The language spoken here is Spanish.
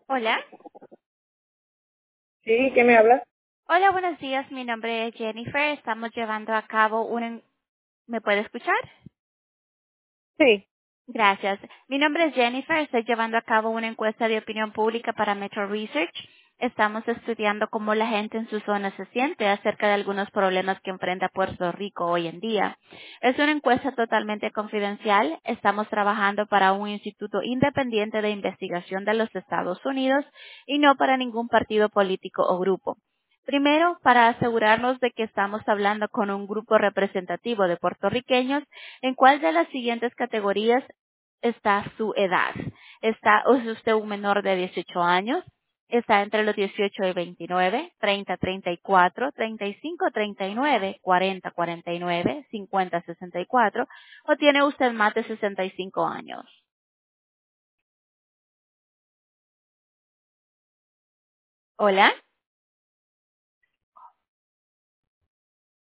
Hola. Sí, ¿qué me habla? Hola, buenos días. Mi nombre es Jennifer. Estamos llevando a cabo ¿Me puede escuchar? Sí. Gracias. Mi nombre es Jennifer. Estoy llevando a cabo una encuesta de opinión pública para Metro Research. Estamos estudiando cómo la gente en su zona se siente acerca de algunos problemas que enfrenta Puerto Rico hoy en día. Es una encuesta totalmente confidencial. Estamos trabajando para un instituto independiente de investigación de los Estados Unidos y no para ningún partido político o grupo. Primero, para asegurarnos de que estamos hablando con un grupo representativo de puertorriqueños, ¿en cuál de las siguientes categorías está su edad? ¿Es usted un menor de 18 años? ¿Está entre los 18 y 29, 30, 34, 35, 39, 40, 49, 50, 64? ¿O tiene usted más de 65 años? Hola.